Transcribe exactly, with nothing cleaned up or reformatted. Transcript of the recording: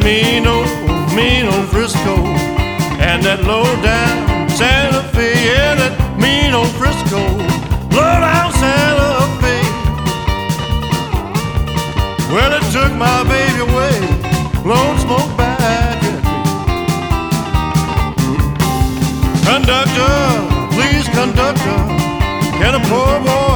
mean old, mean old Frisco, and that low down Santa Fe, yeah, that mean old Frisco, low down Santa Fe. Well, it took my baby away, blowing smoke back at me. Conductor, please conductor, can a poor boy